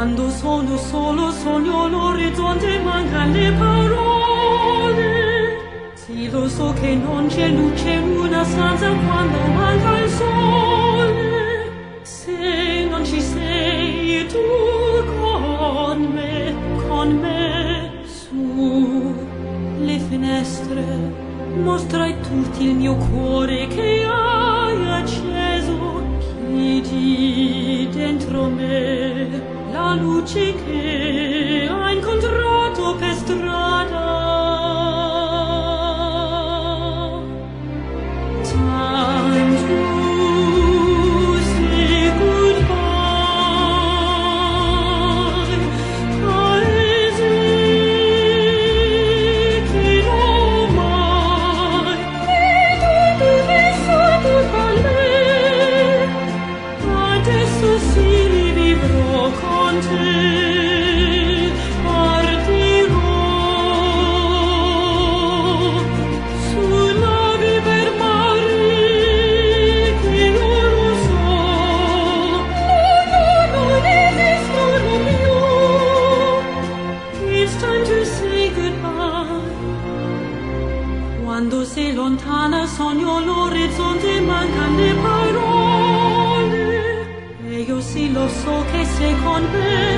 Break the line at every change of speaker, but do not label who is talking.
Quando sono solo sogno l'orizzonte, mancano le parole. Sì, lo so che non c'è luce in una stanza quando manca il sole. Se non ci sei tu con me, su le finestre mostrai tutti il mio cuore che hai acceso. Chiudi dentro me la luce che hai incontrato per strada. Time to say goodbye. Paesi che non mai vedo vissuto con me. Adesso sì vivrò con te. Quando sei lontana sogno l'orizzonte, mancano le parole. E io sì lo so che sei con me.